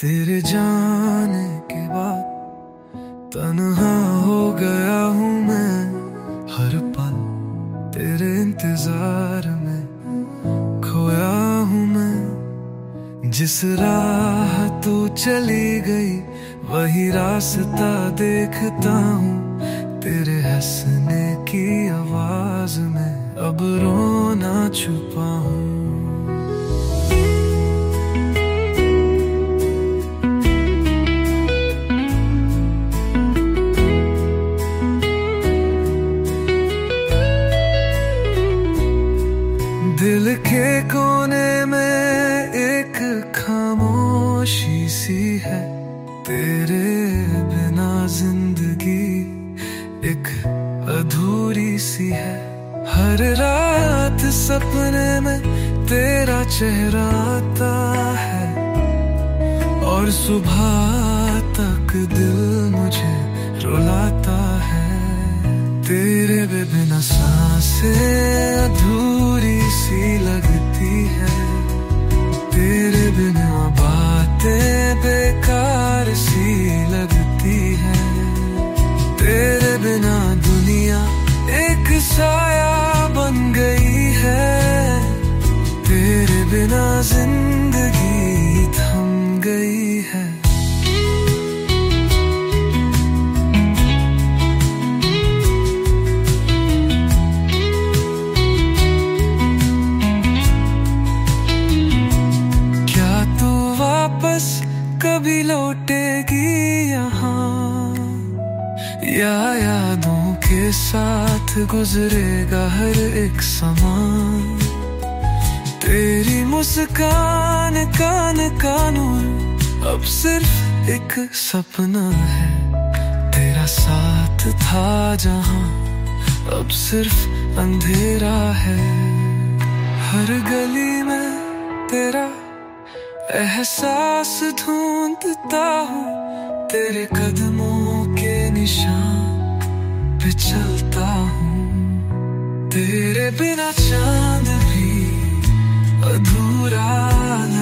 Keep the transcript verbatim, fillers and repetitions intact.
तेरे जाने के बाद तन्हा हो गया हूँ मैं, हर पल तेरे इंतजार में खोया हूँ मैं। जिस राह तू चली गई वही रास्ता देखता हूँ, तेरे हंसने की आवाज में अब रोना छुपा हूँ। दिल के कोने में एक खामोशी सी है, तेरे बिना जिंदगी एक अधूरी सी है। हर रात सपने में तेरा चेहरा आता है और सुबह तक दिल मुझे रुलाता है। तेरे बिना सांसें अधूरी सी लगती है, तेरे बिना बातें बेकार सी लगती है। तेरे बिना दुनिया एक साया बन गई है, तेरे बिना जिंदगी थम गई है। कभी लौटेगी यहाँ या यादों के साथ गुजरेगा हर एक समा। तेरी मुस्कान कान कानून अब सिर्फ एक सपना है, तेरा साथ था जहाँ अब सिर्फ अंधेरा है। हर गली में तेरा एहसास ढूंढता हूँ, तेरे कदमों के निशान पे चलता हूँ। तेरे बिना चांद भी अधूरा